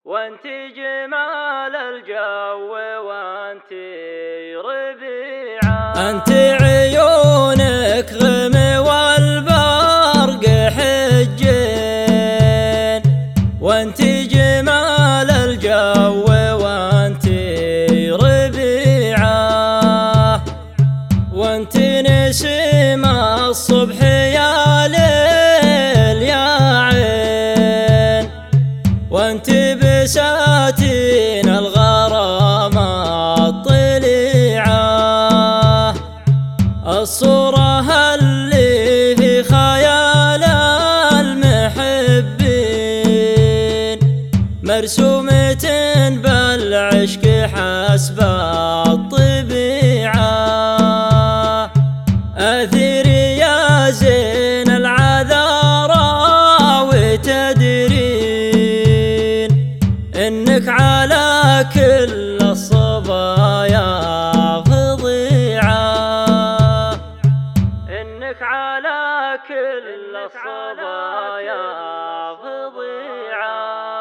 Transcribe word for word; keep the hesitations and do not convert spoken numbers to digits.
وانت جمال الجو وانت ربيعة، انت عيونك غم والبرق حجين، وانت جمال الجو وانت ربيعة، وانت نسيم الصبح يا ليل يا عين، وانت بساتين الغرام الطليعة، الصورة اللي في خيال المحبين، مرسومة بالعشق حسب الطبيعة. أثيري يا زين العذارى وتدرين إنك على كل الصبايا فظيعة، إنك على كل الصبايا فظيعة.